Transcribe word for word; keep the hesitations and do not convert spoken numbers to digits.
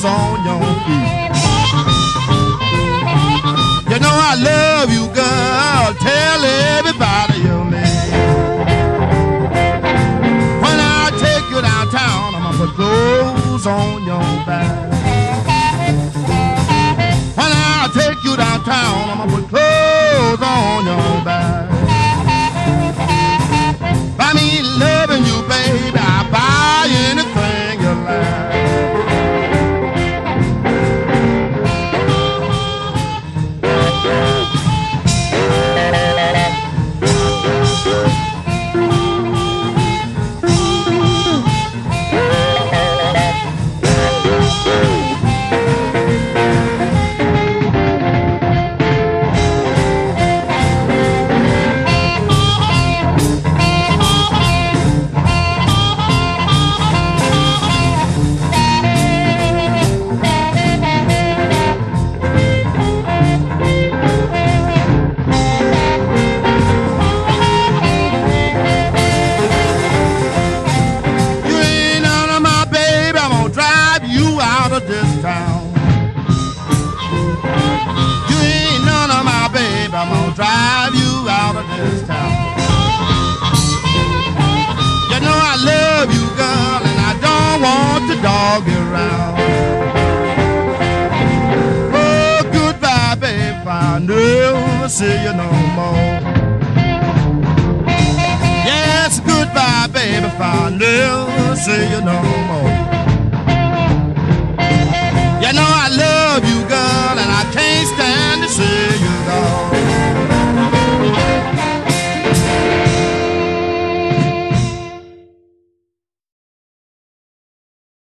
on your feet. You know I love you, girl. Tell everybody you mean. When I take you downtown, I'm gonna put clothes on your back. When I take you downtown, I'm gonna put clothes on your back. By me loving you, baby, I'll buy anything you like. This town. You ain't none of my baby, I'm gonna drive you out of this town. You know I love you, girl, and I don't want to dog you around. Oh, goodbye, babe, I'll never see you no more. Yes, goodbye, baby, I'll never see you no more.